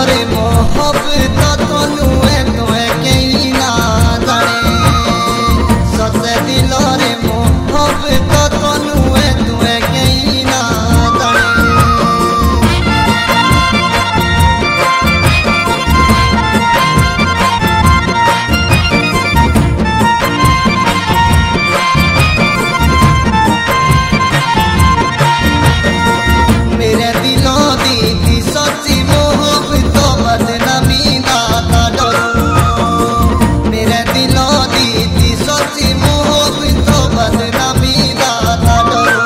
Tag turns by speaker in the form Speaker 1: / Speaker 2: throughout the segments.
Speaker 1: रे मोहब्बत तनु है तुम्हें कहीं ना जाने सच्चे दिल रे मोहब्बत तनु है तुम्हें कहीं ना जाने मेरे दिलों दी सच्ची मोहब्बत बदनामी ना डरो मेरे दिलों दी सच्ची मोहब्बत बदनामी ना डरो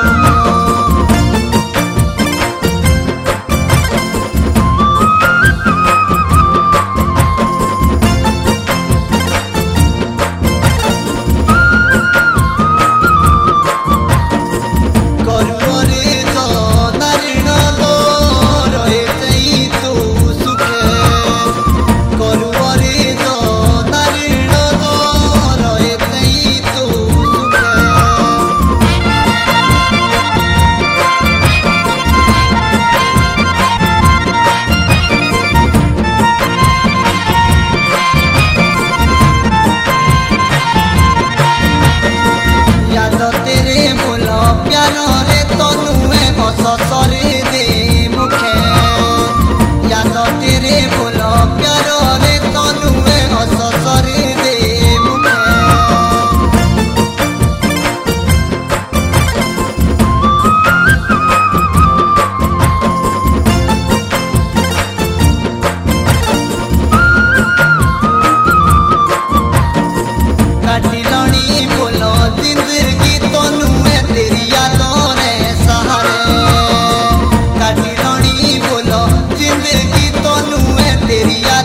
Speaker 1: ससरे दे मुखे याद तेरे बोलो प्यारो रे तनु है ससरे दे मुखे काटी लड़ी बोलो जिंदगी तनु है तेरी यादों रे सहारे जिंदगी तो नू है तेरी